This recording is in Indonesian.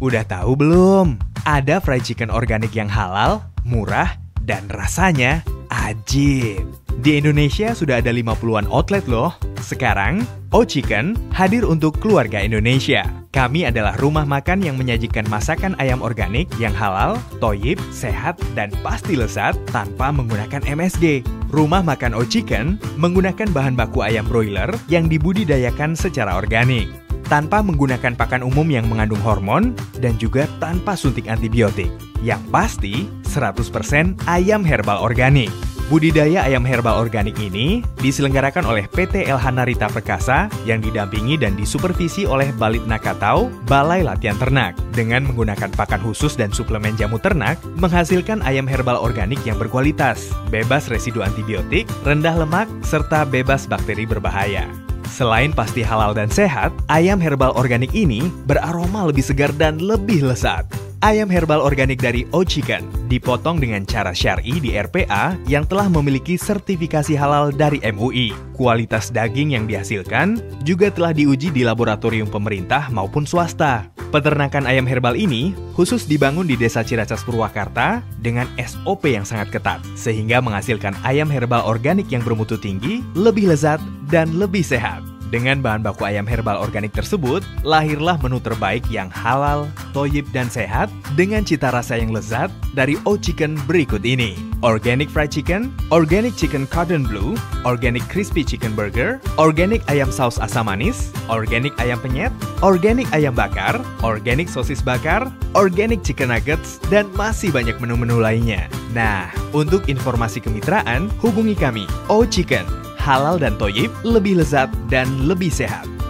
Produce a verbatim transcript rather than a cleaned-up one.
Udah tahu belum? Ada fried chicken organik yang halal, murah, dan rasanya ajib. Di Indonesia sudah ada lima puluhan outlet loh. Sekarang, O-Chicken hadir untuk keluarga Indonesia. Kami adalah rumah makan yang menyajikan masakan ayam organik yang halal, toyib, sehat, dan pasti lezat tanpa menggunakan M S G. Rumah makan O-Chicken menggunakan bahan baku ayam broiler yang dibudidayakan secara organik, tanpa menggunakan pakan umum yang mengandung hormon, dan juga tanpa suntik antibiotik. Yang pasti, seratus persen ayam herbal organik. Budidaya ayam herbal organik ini diselenggarakan oleh P T L H Narita Perkasa yang didampingi dan disupervisi oleh Balit Nakatau, Balai Latihan Ternak. Dengan menggunakan pakan khusus dan suplemen jamu ternak, menghasilkan ayam herbal organik yang berkualitas, bebas residu antibiotik, rendah lemak, serta bebas bakteri berbahaya. Selain pasti halal dan sehat, ayam herbal organik ini beraroma lebih segar dan lebih lezat. Ayam herbal organik dari O-Chicken dipotong dengan cara syar'i di R P A yang telah memiliki sertifikasi halal dari M U I. Kualitas daging yang dihasilkan juga telah diuji di laboratorium pemerintah maupun swasta. Peternakan ayam herbal ini khusus dibangun di Desa Ciracas, Purwakarta dengan S O P yang sangat ketat, sehingga menghasilkan ayam herbal organik yang bermutu tinggi, lebih lezat, dan lebih sehat. Dengan bahan baku ayam herbal organik tersebut, lahirlah menu terbaik yang halal, toyib, dan sehat dengan cita rasa yang lezat dari O-Chicken berikut ini. Organic fried chicken, organic chicken cordon bleu, organic crispy chicken burger, organic ayam saus asam manis, organic ayam penyet, organic ayam bakar, organic sosis bakar, organic chicken nuggets, dan masih banyak menu-menu lainnya. Nah, untuk informasi kemitraan, hubungi kami, O-Chicken. Halal dan toyib, lebih lezat dan lebih sehat.